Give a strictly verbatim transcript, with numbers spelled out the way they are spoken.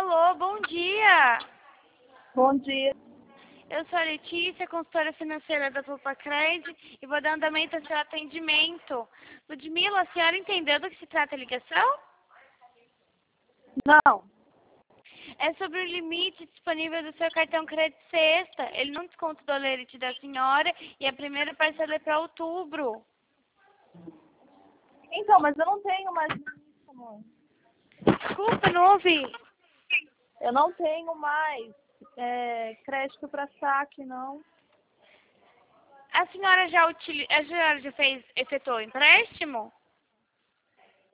Alô, bom dia. Bom dia. Eu sou a Letícia, consultora financeira da Tupacred e vou dar andamento ao seu atendimento. Ludmila, a senhora entendeu do que se trata a ligação? Não. É sobre o limite disponível do seu cartão crédito sexta. Ele não desconta o dolerite da senhora e a primeira parcela é para outubro. Então, mas eu não tenho mais isso, amor. Desculpa, não ouvi. Eu não tenho mais é, crédito para saque, não. A senhora já, utili... a senhora já fez, efetuou o empréstimo?